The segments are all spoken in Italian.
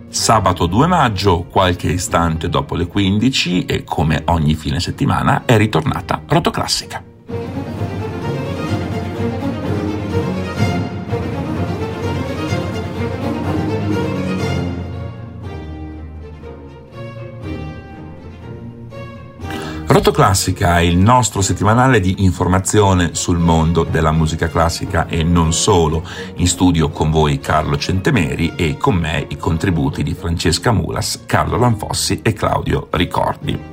Sabato 2 maggio, qualche istante dopo le 15 e come ogni fine settimana è ritornata Rotoclassica. Rotoclassica è il nostro settimanale di informazione sul mondo della musica classica e non solo. In studio con voi Carlo Centemeri e con me i contributi di Francesca Mulas, Carlo Lanfossi e Claudio Ricordi.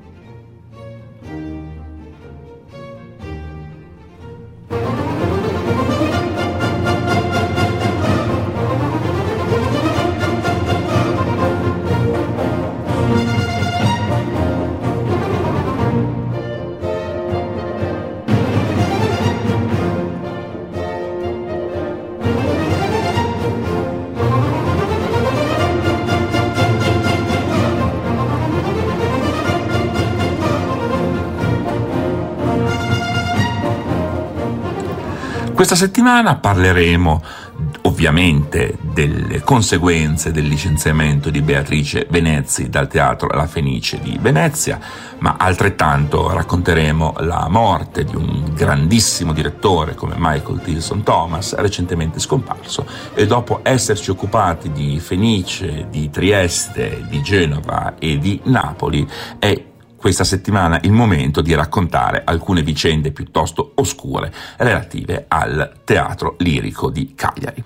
Questa settimana parleremo ovviamente delle conseguenze del licenziamento di Beatrice Venezzi dal Teatro La Fenice di Venezia, ma altrettanto racconteremo la morte di un grandissimo direttore come Michael Tilson Thomas, recentemente scomparso, e dopo esserci occupati di Fenice, di Trieste, di Genova e di Napoli, è questa settimana il momento di raccontare alcune vicende piuttosto oscure relative al Teatro Lirico di Cagliari.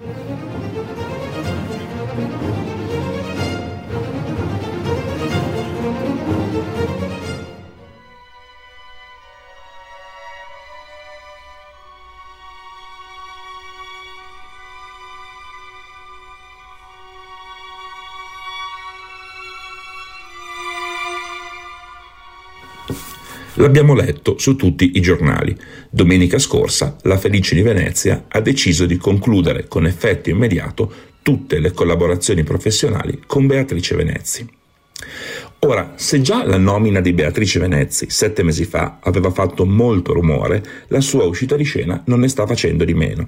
L'abbiamo letto su tutti i giornali. Domenica scorsa La Fenice di Venezia ha deciso di concludere con effetto immediato tutte le collaborazioni professionali con Beatrice Venezzi. Ora, se già la nomina di Beatrice Venezzi 7 mesi fa aveva fatto molto rumore, la sua uscita di scena non ne sta facendo di meno.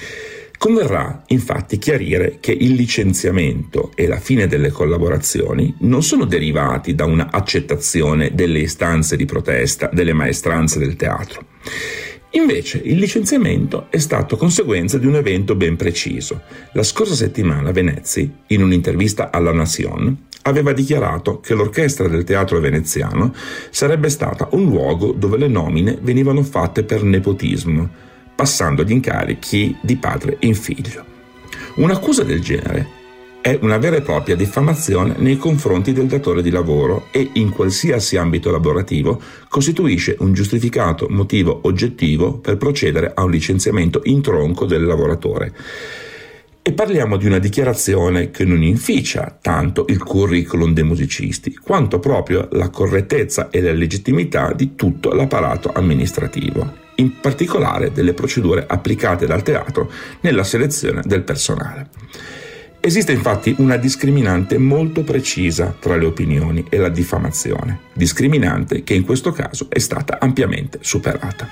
Converrà infatti chiarire che il licenziamento e la fine delle collaborazioni non sono derivati da una accettazione delle istanze di protesta delle maestranze del teatro. Invece il licenziamento è stato conseguenza di un evento ben preciso. La scorsa settimana Venezzi, in un'intervista alla Nation, aveva dichiarato che l'orchestra del teatro veneziano sarebbe stata un luogo dove le nomine venivano fatte per nepotismo, passando gli incarichi di padre in figlio. Un'accusa del genere è una vera e propria diffamazione nei confronti del datore di lavoro e in qualsiasi ambito lavorativo costituisce un giustificato motivo oggettivo per procedere a un licenziamento in tronco del lavoratore. E parliamo di una dichiarazione che non inficia tanto il curriculum dei musicisti, quanto proprio la correttezza e la legittimità di tutto l'apparato amministrativo, in particolare delle procedure applicate dal teatro nella selezione del personale. Esiste infatti una discriminante molto precisa tra le opinioni e la diffamazione, discriminante che in questo caso è stata ampiamente superata.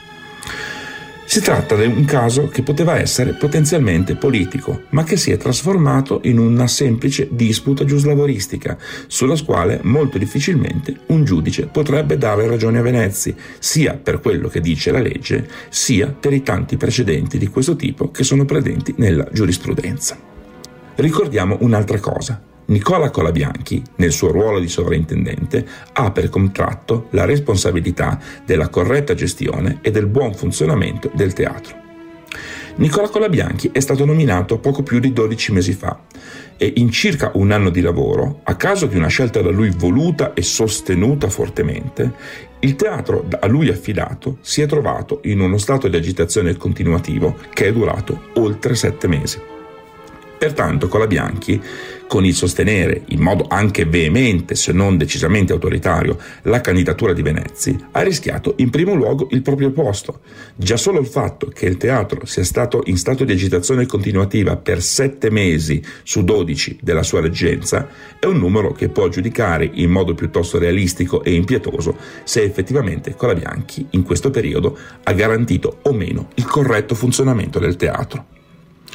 Si tratta di un caso che poteva essere potenzialmente politico, ma che si è trasformato in una semplice disputa giuslavoristica, sulla quale molto difficilmente un giudice potrebbe dare ragione a Venezzi, sia per quello che dice la legge, sia per i tanti precedenti di questo tipo che sono presenti nella giurisprudenza. Ricordiamo un'altra cosa. Nicola Colabianchi, nel suo ruolo di sovrintendente, ha per contratto la responsabilità della corretta gestione e del buon funzionamento del teatro. Nicola Colabianchi è stato nominato poco più di 12 mesi fa e in circa un anno di lavoro, a causa di una scelta da lui voluta e sostenuta fortemente, il teatro a lui affidato si è trovato in uno stato di agitazione continuativo che è durato oltre 7 mesi. Pertanto Colabianchi, con il sostenere in modo anche veemente se non decisamente autoritario la candidatura di Venezzi, ha rischiato in primo luogo il proprio posto. Già solo il fatto che il teatro sia stato in stato di agitazione continuativa per 7 mesi su 12 della sua reggenza è un numero che può giudicare in modo piuttosto realistico e impietoso se effettivamente Colabianchi in questo periodo ha garantito o meno il corretto funzionamento del teatro.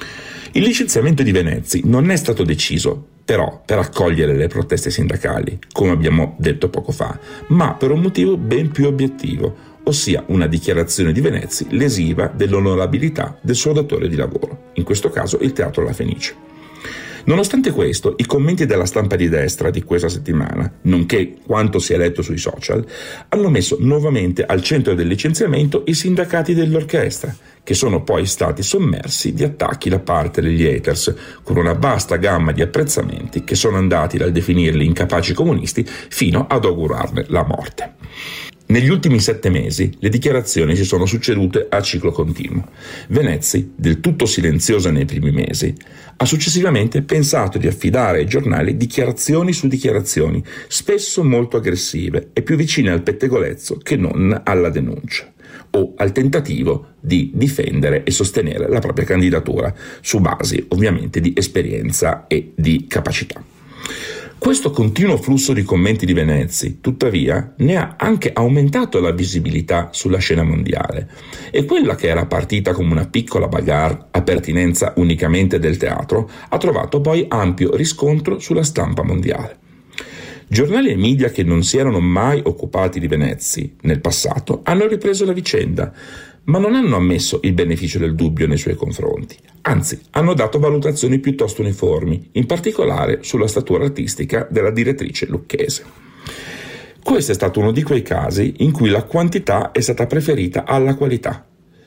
Il licenziamento di Venezzi non è stato deciso, però, per accogliere le proteste sindacali, come abbiamo detto poco fa, ma per un motivo ben più obiettivo, ossia una dichiarazione di Venezzi lesiva dell'onorabilità del suo datore di lavoro, in questo caso il Teatro La Fenice. Nonostante questo, i commenti della stampa di destra di questa settimana, nonché quanto si è letto sui social, hanno messo nuovamente al centro del licenziamento i sindacati dell'orchestra, che sono poi stati sommersi di attacchi da parte degli haters, con una vasta gamma di apprezzamenti che sono andati dal definirli incapaci comunisti fino ad augurarne la morte. Negli ultimi 7 mesi le dichiarazioni si sono succedute a ciclo continuo. Venezzi, del tutto silenziosa nei primi mesi, ha successivamente pensato di affidare ai giornali dichiarazioni su dichiarazioni, spesso molto aggressive e più vicine al pettegolezzo che non alla denuncia, o al tentativo di difendere e sostenere la propria candidatura, su basi ovviamente di esperienza e di capacità. Questo continuo flusso di commenti di Venezzi, tuttavia, ne ha anche aumentato la visibilità sulla scena mondiale, e quella che era partita come una piccola bagarre a pertinenza unicamente del teatro ha trovato poi ampio riscontro sulla stampa mondiale. Giornali e media che non si erano mai occupati di Venezzi nel passato hanno ripreso la vicenda, ma non hanno ammesso il beneficio del dubbio nei suoi confronti. Anzi, hanno dato valutazioni piuttosto uniformi, in particolare sulla statura artistica della direttrice lucchese. Questo è stato uno di quei casi in cui la quantità è stata preferita alla qualità.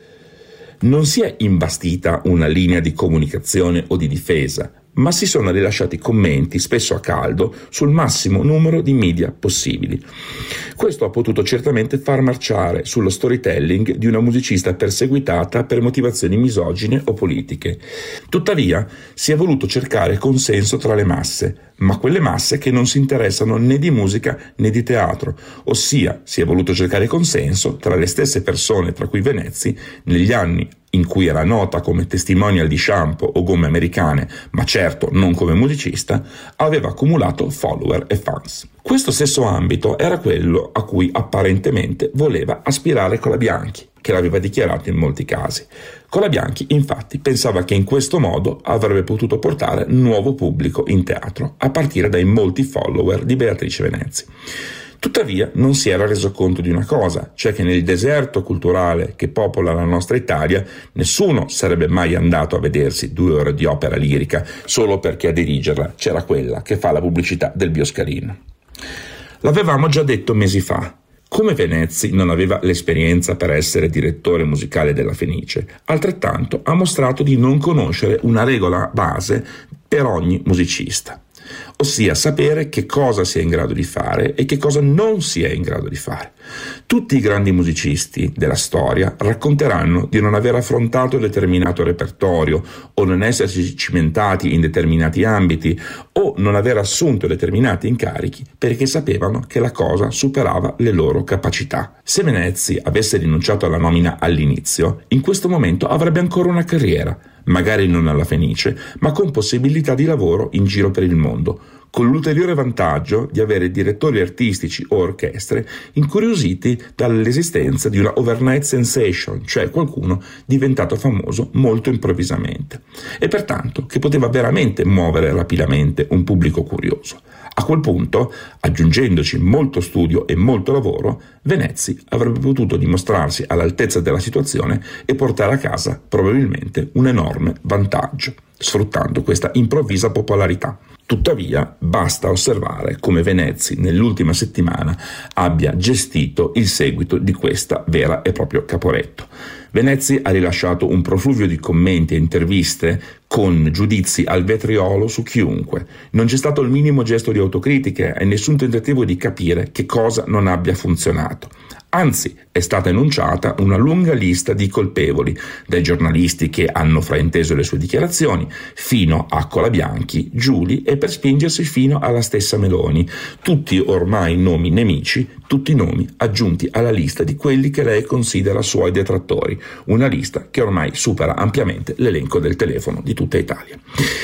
Non si è imbastita una linea di comunicazione o di difesa, ma si sono rilasciati commenti, spesso a caldo, sul massimo numero di media possibili. Questo ha potuto certamente far marciare sullo storytelling di una musicista perseguitata per motivazioni misogine o politiche. Tuttavia, si è voluto cercare consenso tra le masse, ma quelle masse che non si interessano né di musica né di teatro, ossia si è voluto cercare consenso tra le stesse persone tra cui Venezzi, negli anni in cui era nota come testimonial di shampoo o gomme americane, ma certo non come musicista, aveva accumulato follower e fans. Questo stesso ambito era quello a cui apparentemente voleva aspirare Colabianchi, che l'aveva dichiarato in molti casi. Colabianchi, infatti, pensava che in questo modo avrebbe potuto portare nuovo pubblico in teatro, a partire dai molti follower di Beatrice Venezzi. Tuttavia non si era reso conto di una cosa, cioè che nel deserto culturale che popola la nostra Italia nessuno sarebbe mai andato a vedersi 2 ore di opera lirica solo perché a dirigerla c'era quella che fa la pubblicità del Bioscalino. L'avevamo già detto mesi fa. Come Venezzi non aveva l'esperienza per essere direttore musicale della Fenice, altrettanto ha mostrato di non conoscere una regola base per ogni musicista, ossia sapere che cosa si è in grado di fare e che cosa non si è in grado di fare. Tutti i grandi musicisti della storia racconteranno di non aver affrontato determinato repertorio o non essersi cimentati in determinati ambiti o non aver assunto determinati incarichi perché sapevano che la cosa superava le loro capacità. Se Venezzi avesse rinunciato alla nomina all'inizio, in questo momento avrebbe ancora una carriera, magari non alla Fenice, ma con possibilità di lavoro in giro per il mondo, con l'ulteriore vantaggio di avere direttori artistici o orchestre incuriositi dall'esistenza di una overnight sensation, cioè qualcuno diventato famoso molto improvvisamente, e pertanto che poteva veramente muovere rapidamente un pubblico curioso. A quel punto, aggiungendoci molto studio e molto lavoro, Venezzi avrebbe potuto dimostrarsi all'altezza della situazione e portare a casa probabilmente un enorme vantaggio, sfruttando questa improvvisa popolarità. Tuttavia, basta osservare come Venezzi nell'ultima settimana abbia gestito il seguito di questa vera e proprio Caporetto. Venezzi ha rilasciato un profluvio di commenti e interviste con giudizi al vetriolo su chiunque. Non c'è stato il minimo gesto di autocritica e nessun tentativo di capire che cosa non abbia funzionato. Anzi, è stata enunciata una lunga lista di colpevoli, dai giornalisti che hanno frainteso le sue dichiarazioni, fino a Colabianchi, Giuli e per spingersi fino alla stessa Meloni, tutti ormai nomi nemici, tutti nomi aggiunti alla lista di quelli che lei considera suoi detrattori, una lista che ormai supera ampiamente l'elenco del telefono di tutta Italia.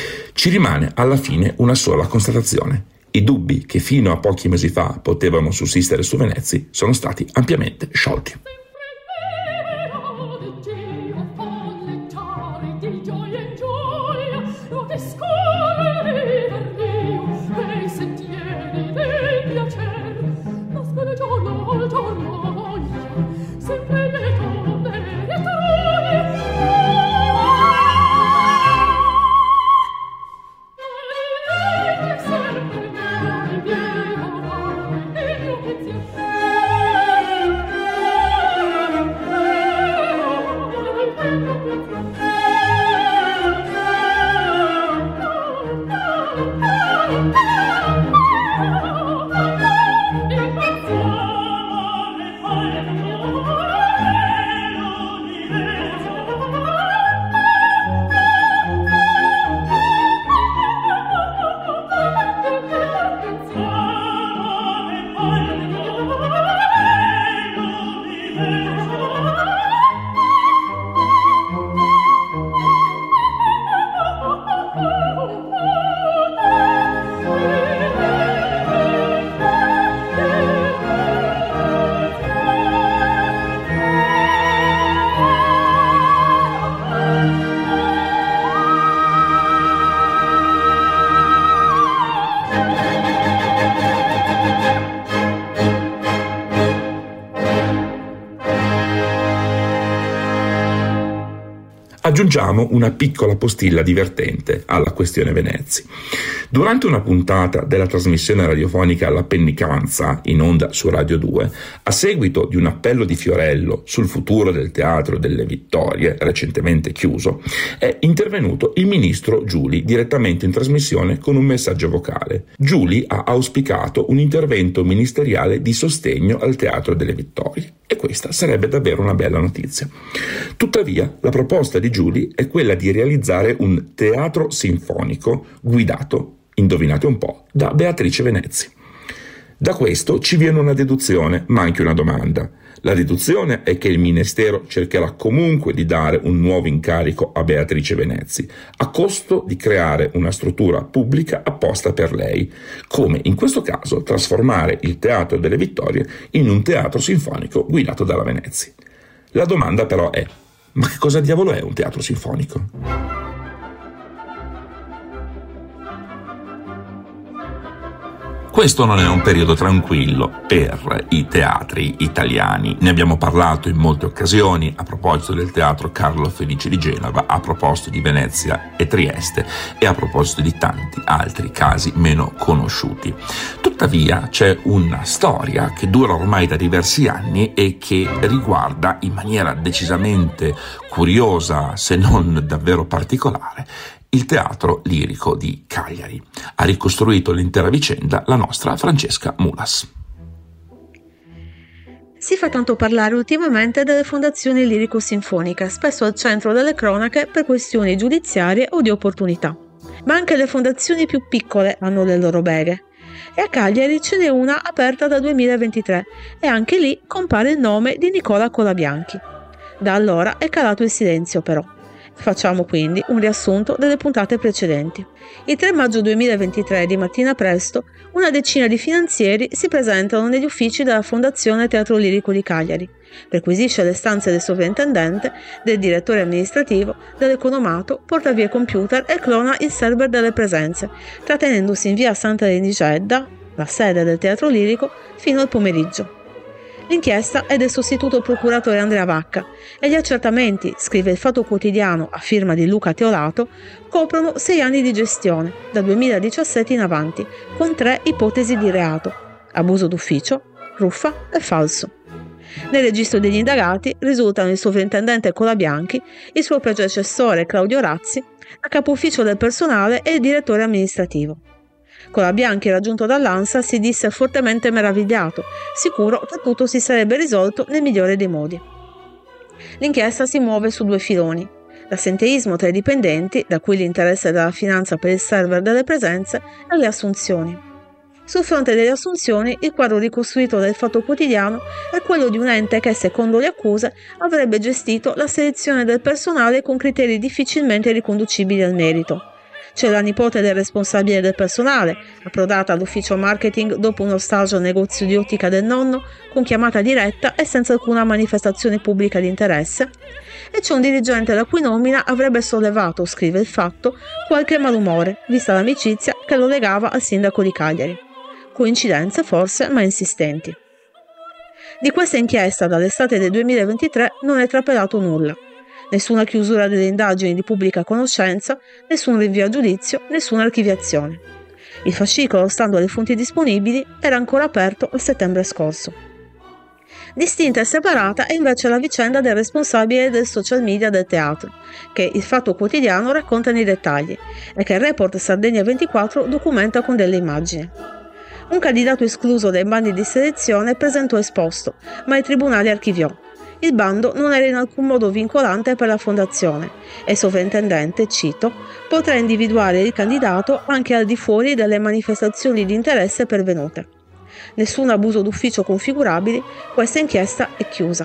Ci rimane alla fine una sola constatazione. I dubbi che fino a pochi mesi fa potevano sussistere su Venezzi sono stati ampiamente sciolti. Di gioia in gioia Aggiungiamo una piccola postilla divertente alla questione Venezia. Durante una puntata della trasmissione radiofonica La Pennicanza, in onda su Radio 2, a seguito di un appello di Fiorello sul futuro del Teatro delle Vittorie, recentemente chiuso, è intervenuto il ministro Giuli direttamente in trasmissione con un messaggio vocale. Giuli ha auspicato un intervento ministeriale di sostegno al Teatro delle Vittorie, e questa sarebbe davvero una bella notizia. Tuttavia, la proposta di Giuli è quella di realizzare un teatro sinfonico guidato, indovinate un po', da Beatrice Venezi. Da questo ci viene una deduzione, ma anche una domanda. La deduzione è che il Ministero cercherà comunque di dare un nuovo incarico a Beatrice Venezi, a costo di creare una struttura pubblica apposta per lei, come in questo caso trasformare il Teatro delle Vittorie in un teatro sinfonico guidato dalla Venezi. La domanda però è: ma che cosa diavolo è un teatro sinfonico? Questo non è un periodo tranquillo per i teatri italiani. Ne abbiamo parlato in molte occasioni, a proposito del Teatro Carlo Felice di Genova, a proposito di Venezia e Trieste e a proposito di tanti altri casi meno conosciuti. Tuttavia c'è una storia che dura ormai da diversi anni e che riguarda in maniera decisamente curiosa, se non davvero particolare, il Teatro Lirico di Cagliari. Ha ricostruito l'intera vicenda la nostra Francesca Mulas. Si fa tanto parlare ultimamente delle fondazioni lirico-sinfoniche, spesso al centro delle cronache per questioni giudiziarie o di opportunità. Ma anche le fondazioni più piccole hanno le loro beghe. E a Cagliari ce n'è una aperta dal 2023 e anche lì compare il nome di Nicola Colabianchi. Da allora è calato il silenzio però. Facciamo quindi un riassunto delle puntate precedenti. Il 3 maggio 2023, di mattina presto, una decina di finanzieri si presentano negli uffici della Fondazione Teatro Lirico di Cagliari, perquisisce le stanze del sovrintendente, del direttore amministrativo, dell'economato, porta via computer e clona il server delle presenze, trattenendosi in via Santa Renigedda, la sede del Teatro Lirico, fino al pomeriggio. L'inchiesta è del sostituto procuratore Andrea Vacca e gli accertamenti, scrive il Fatto Quotidiano a firma di Luca Teolato, coprono 6 anni di gestione, dal 2017 in avanti, con 3 ipotesi di reato: abuso d'ufficio, truffa e falso. Nel registro degli indagati risultano il sovrintendente Colabianchi, il suo predecessore Claudio Razzi, la capo ufficio del personale e il direttore amministrativo. Colabianchi, raggiunto dall'ANSA, si disse fortemente meravigliato, sicuro che tutto si sarebbe risolto nel migliore dei modi. L'inchiesta si muove su 2 filoni: l'assenteismo tra i dipendenti, da cui l'interesse della finanza per il server delle presenze, e le assunzioni. Sul fronte delle assunzioni, il quadro ricostruito dal Fatto Quotidiano è quello di un ente che, secondo le accuse, avrebbe gestito la selezione del personale con criteri difficilmente riconducibili al merito. C'è la nipote del responsabile del personale, approdata all'ufficio marketing dopo uno stage al negozio di ottica del nonno, con chiamata diretta e senza alcuna manifestazione pubblica di interesse, e c'è un dirigente la cui nomina avrebbe sollevato, scrive il Fatto, qualche malumore, vista l'amicizia che lo legava al sindaco di Cagliari. Coincidenze forse, ma insistenti. Di questa inchiesta dall'estate del 2023 non è trapelato nulla. Nessuna chiusura delle indagini di pubblica conoscenza, nessun rinvio a giudizio, nessuna archiviazione. Il fascicolo, stando alle fonti disponibili, era ancora aperto al settembre scorso. Distinta e separata è invece la vicenda del responsabile del social media del teatro, che il Fatto Quotidiano racconta nei dettagli e che il Report Sardegna 24 documenta con delle immagini. Un candidato escluso dai bandi di selezione presentò esposto, ma il tribunale archiviò. Il bando non era in alcun modo vincolante per la fondazione e il sovrintendente, cito, potrà individuare il candidato anche al di fuori delle manifestazioni di interesse pervenute. Nessun abuso d'ufficio configurabile, questa inchiesta è chiusa.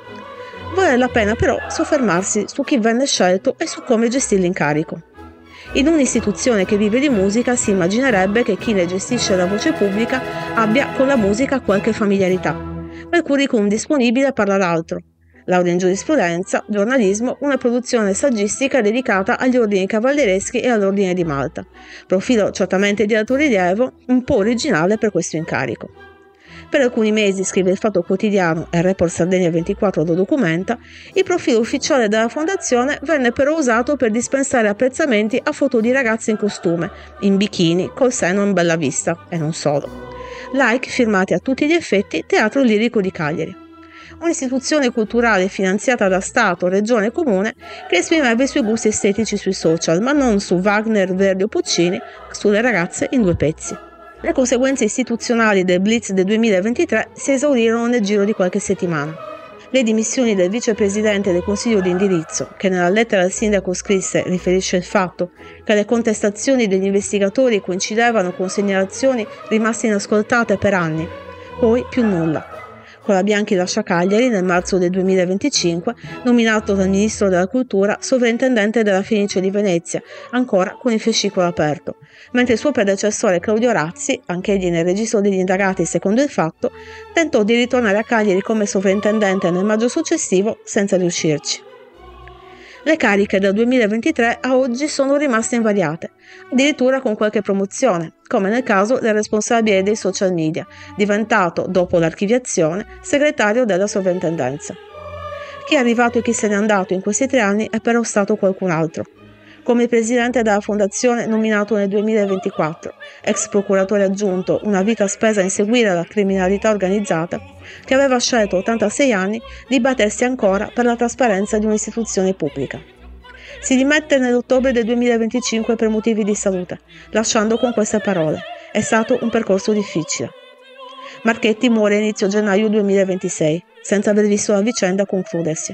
Vale la pena però soffermarsi su chi venne scelto e su come gestì l'incarico. In un'istituzione che vive di musica si immaginerebbe che chi ne gestisce la voce pubblica abbia con la musica qualche familiarità. Ma il curriculum disponibile parla d'altro. Laurea in giurisprudenza, giornalismo, una produzione saggistica dedicata agli ordini cavallereschi e all'ordine di Malta. Profilo certamente di alto rilievo, un po' originale per questo incarico. Per alcuni mesi, scrive il Fatto Quotidiano e il Report Sardegna 24 lo documenta, il profilo ufficiale della fondazione venne però usato per dispensare apprezzamenti a foto di ragazze in costume, in bikini, col seno in bella vista, e non solo. Like firmati a tutti gli effetti Teatro Lirico di Cagliari. Un'istituzione culturale finanziata da Stato, Regione e Comune che esprimeva i suoi gusti estetici sui social, ma non su Wagner, Verdi o Puccini, ma sulle ragazze in 2 pezzi. Le conseguenze istituzionali del Blitz del 2023 si esaurirono nel giro di qualche settimana. Le dimissioni del vicepresidente del Consiglio di indirizzo, che nella lettera al sindaco scrisse, riferisce il fatto che le contestazioni degli investigatori coincidevano con segnalazioni rimaste inascoltate per anni, poi più nulla. Colabianchi lascia Cagliari nel marzo del 2025, nominato dal Ministro della Cultura sovrintendente della Fenice di Venezia, ancora con il fascicolo aperto, mentre il suo predecessore Claudio Razzi, anch'egli nel registro degli indagati secondo il fatto, tentò di ritornare a Cagliari come sovrintendente nel maggio successivo senza riuscirci. Le cariche dal 2023 a oggi sono rimaste invariate, addirittura con qualche promozione, come nel caso del responsabile dei social media, diventato, dopo l'archiviazione, segretario della sovrintendenza. Chi è arrivato e chi se n'è andato in questi 3 anni è però stato qualcun altro, come il presidente della fondazione nominato nel 2024, ex procuratore aggiunto, una vita spesa a inseguire la criminalità organizzata, che aveva scelto a 86 anni di battersi ancora per la trasparenza di un'istituzione pubblica. Si dimette nell'ottobre del 2025 per motivi di salute, lasciando con queste parole: è stato un percorso difficile. Marchetti muore a inizio gennaio 2026, senza aver visto la vicenda concludersi.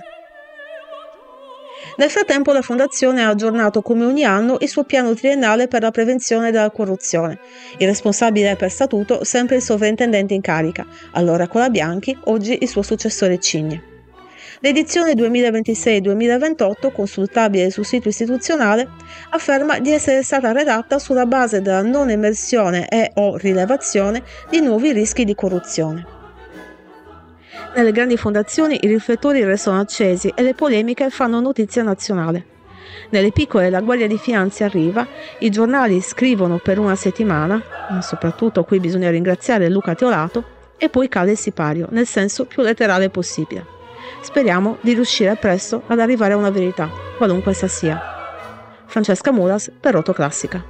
Nel frattempo la Fondazione ha aggiornato come ogni anno il suo piano triennale per la prevenzione della corruzione. Il responsabile è per statuto sempre il sovrintendente in carica, allora Colabianchi, oggi il suo successore Cigne. L'edizione 2026-2028, consultabile sul sito istituzionale, afferma di essere stata redatta sulla base della non emersione e/o rilevazione di nuovi rischi di corruzione. Nelle grandi fondazioni i riflettori restano accesi e le polemiche fanno notizia nazionale. Nelle piccole la Guardia di Finanza arriva, i giornali scrivono per una settimana, ma soprattutto qui bisogna ringraziare Luca Teolato, e poi cade il sipario, nel senso più letterale possibile. Speriamo di riuscire presto ad arrivare a una verità, qualunque essa sia. Francesca Mulas per Rotoclassica.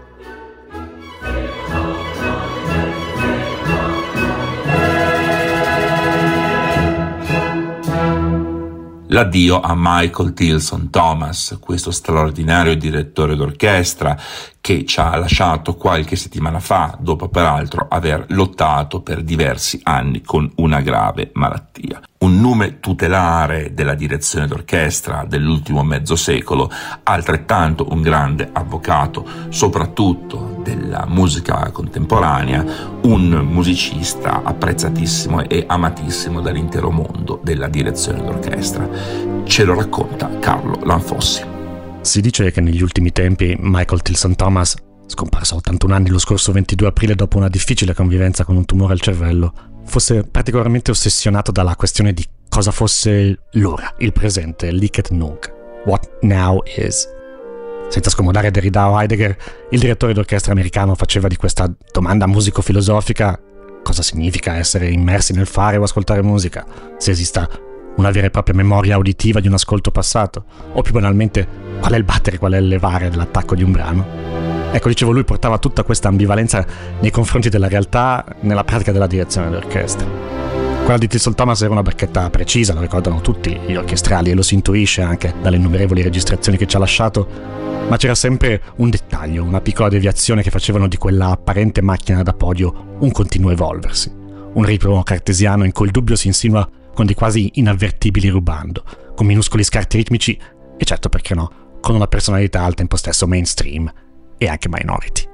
L'addio a Michael Tilson Thomas, questo straordinario direttore d'orchestra che ci ha lasciato qualche settimana fa, dopo peraltro aver lottato per diversi anni con una grave malattia. Un nome tutelare della direzione d'orchestra dell'ultimo mezzo secolo, altrettanto un grande avvocato, soprattutto della musica contemporanea, un musicista apprezzatissimo e amatissimo dall'intero mondo della direzione d'orchestra. Ce lo racconta Carlo Lanfossi. Si dice che negli ultimi tempi Michael Tilson Thomas, scomparso a 81 anni lo scorso 22 aprile dopo una difficile convivenza con un tumore al cervello, fosse particolarmente ossessionato dalla questione di cosa fosse l'ora, il presente, l'Iket Nunc, what now is. Senza scomodare Derrida o Heidegger, il direttore d'orchestra americano faceva di questa domanda musico-filosofica cosa significa essere immersi nel fare o ascoltare musica, se esista una vera e propria memoria uditiva di un ascolto passato, o più banalmente qual è il battere, qual è il levare dell'attacco di un brano. Ecco, dicevo, lui portava tutta questa ambivalenza nei confronti della realtà nella pratica della direzione d'orchestra. Quella di Tilson Thomas era una bacchetta precisa, lo ricordano tutti gli orchestrali e lo si intuisce anche dalle innumerevoli registrazioni che ci ha lasciato, ma c'era sempre un dettaglio, una piccola deviazione che facevano di quella apparente macchina da podio un continuo evolversi, un ritmo cartesiano in cui il dubbio si insinua con dei quasi inavvertibili rubando, con minuscoli scarti ritmici e certo, perché no, con una personalità al tempo stesso mainstream e anche minority.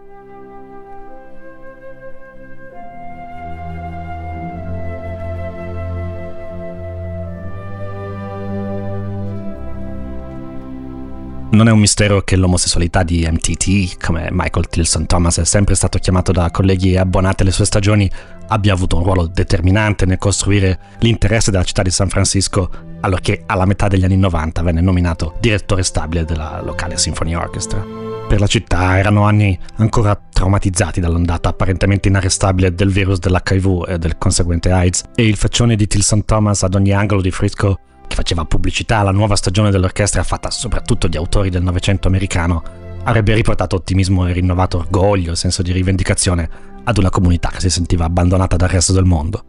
Non è un mistero che l'omosessualità di MTT, come Michael Tilson Thomas è sempre stato chiamato da colleghi abbonati alle sue stagioni, abbia avuto un ruolo determinante nel costruire l'interesse della città di San Francisco, allorché alla metà degli anni 90 venne nominato direttore stabile della locale Symphony Orchestra. Per la città erano anni ancora traumatizzati dall'ondata apparentemente inarrestabile del virus dell'HIV e del conseguente AIDS, e il faccione di Tilson Thomas ad ogni angolo di Frisco, che faceva pubblicità alla nuova stagione dell'orchestra fatta soprattutto di autori del Novecento americano, avrebbe riportato ottimismo e rinnovato orgoglio e senso di rivendicazione ad una comunità che si sentiva abbandonata dal resto del mondo.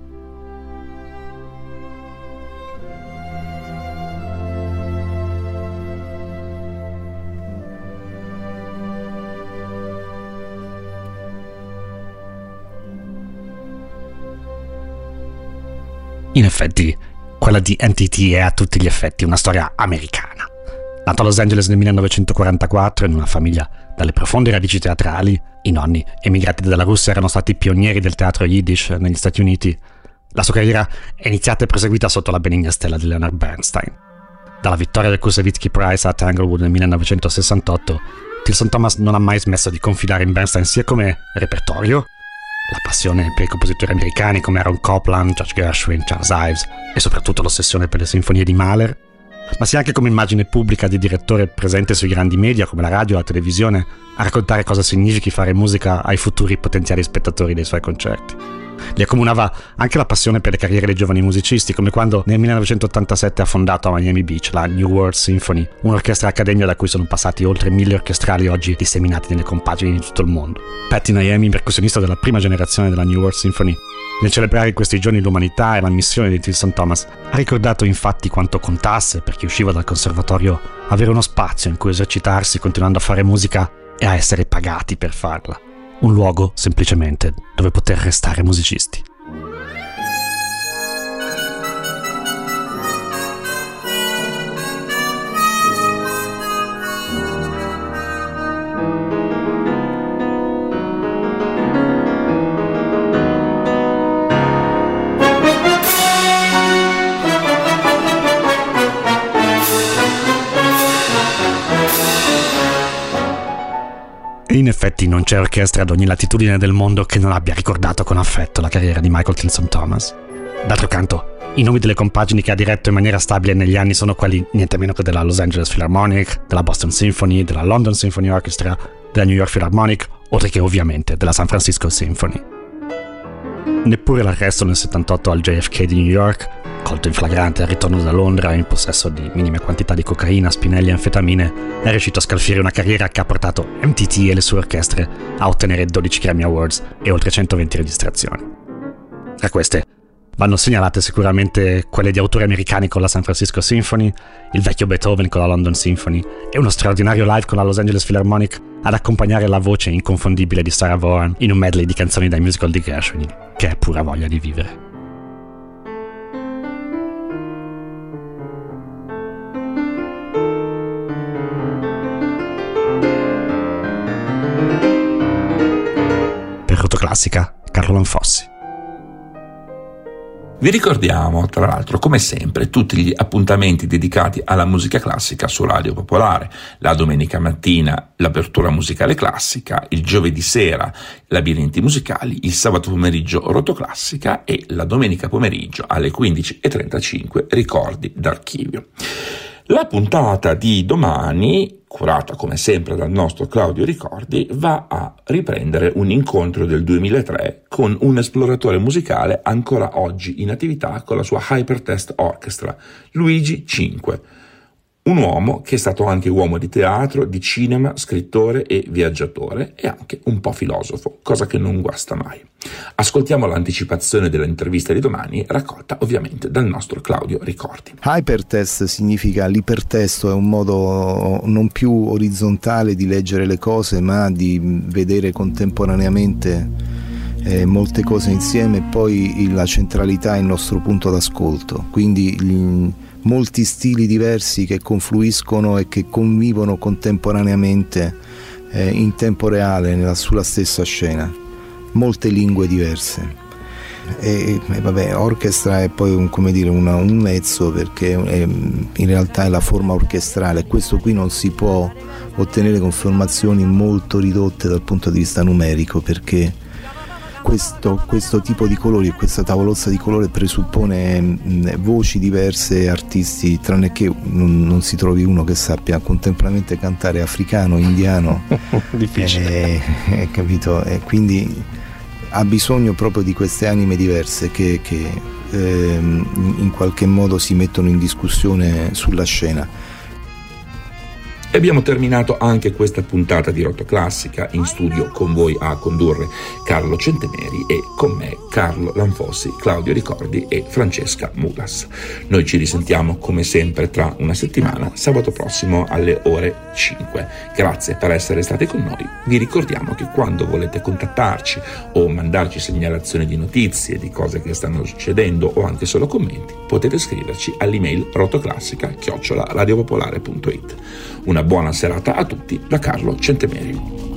In effetti, quella di NTT è a tutti gli effetti una storia americana. Nato a Los Angeles nel 1944 in una famiglia dalle profonde radici teatrali, i nonni, emigrati dalla Russia, erano stati pionieri del teatro Yiddish negli Stati Uniti. La sua carriera è iniziata e proseguita sotto la benigna stella di Leonard Bernstein. Dalla vittoria del Koussevitzky Prize a Tanglewood nel 1968, Tilson Thomas non ha mai smesso di confidare in Bernstein sia come repertorio, la passione per i compositori americani come Aaron Copland, George Gershwin, Charles Ives e soprattutto l'ossessione per le sinfonie di Mahler, ma sia anche come immagine pubblica di direttore presente sui grandi media come la radio o la televisione a raccontare cosa significhi fare musica ai futuri potenziali spettatori dei suoi concerti. Li accomunava anche la passione per le carriere dei giovani musicisti, come quando nel 1987 ha fondato a Miami Beach la New World Symphony, un'orchestra accademia da cui sono passati oltre 1000 orchestrali oggi disseminati nelle compagini di tutto il mondo. Patty Naemi, percussionista della prima generazione della New World Symphony, nel celebrare in questi giorni l'umanità e la missione di Tilson Thomas, ha ricordato infatti quanto contasse per chi usciva dal conservatorio avere uno spazio in cui esercitarsi continuando a fare musica e a essere pagati per farla. Un luogo, semplicemente, dove poter restare musicisti. In effetti non c'è orchestra ad ogni latitudine del mondo che non abbia ricordato con affetto la carriera di Michael Tilson Thomas. D'altro canto, i nomi delle compagini che ha diretto in maniera stabile negli anni sono quelli niente meno che della Los Angeles Philharmonic, della Boston Symphony, della London Symphony Orchestra, della New York Philharmonic, oltre che ovviamente della San Francisco Symphony. Neppure l'arresto nel 78 al JFK di New York, colto in flagrante al ritorno da Londra in possesso di minime quantità di cocaina, spinelli e anfetamine, è riuscito a scalfire una carriera che ha portato MTT e le sue orchestre a ottenere 12 Grammy Awards e oltre 120 registrazioni. Tra queste vanno segnalate sicuramente quelle di autori americani con la San Francisco Symphony, il vecchio Beethoven con la London Symphony e uno straordinario live con la Los Angeles Philharmonic ad accompagnare la voce inconfondibile di Sarah Vaughan in un medley di canzoni dai musical di Gershwin, che è pura voglia di vivere. Per Rotoclassica, Carlo Lanfossi. Vi ricordiamo, tra l'altro, come sempre, tutti gli appuntamenti dedicati alla musica classica su Radio Popolare. La domenica mattina l'apertura musicale classica, il giovedì sera labirinti musicali, il sabato pomeriggio Rotoclassica e la domenica pomeriggio alle 15:35 ricordi d'archivio. La puntata di domani, curata come sempre dal nostro Claudio Ricordi, va a riprendere un incontro del 2003 con un esploratore musicale ancora oggi in attività con la sua Hypertest Orchestra, Luigi 5. Un uomo che è stato anche uomo di teatro, di cinema, scrittore e viaggiatore, e anche un po' filosofo, cosa che non guasta mai. Ascoltiamo l'anticipazione dell'intervista di domani, raccolta ovviamente dal nostro Claudio Ricordi. Hypertext significa l'ipertesto, è un modo non più orizzontale di leggere le cose, ma di vedere contemporaneamente molte cose insieme, e poi la centralità è il nostro punto d'ascolto, quindi molti stili diversi che confluiscono e che convivono contemporaneamente in tempo reale sulla stessa scena, molte lingue diverse. E vabbè, orchestra è poi un mezzo, perché in realtà è la forma orchestrale. Questo qui non si può ottenere con formazioni molto ridotte dal punto di vista numerico, perché questo tipo di colori e questa tavolozza di colore presuppone voci diverse, artisti, tranne che non si trovi uno che sappia contemporaneamente cantare africano, indiano. Difficile. Capito? E quindi ha bisogno proprio di queste anime diverse che in qualche modo si mettono in discussione sulla scena. E abbiamo terminato anche questa puntata di Rotoclassica. In studio con voi a condurre Carlo Centemeri e con me Carlo Lanfossi, Claudio Ricordi e Francesca Mulas. Noi ci risentiamo come sempre tra una settimana, sabato prossimo alle ore 5. Grazie per essere stati con noi. Vi ricordiamo che quando volete contattarci o mandarci segnalazioni di notizie, di cose che stanno succedendo o anche solo commenti, potete scriverci all'email rotoclassica@radiopopolare.it. Una buona serata a tutti da Carlo Centemeri.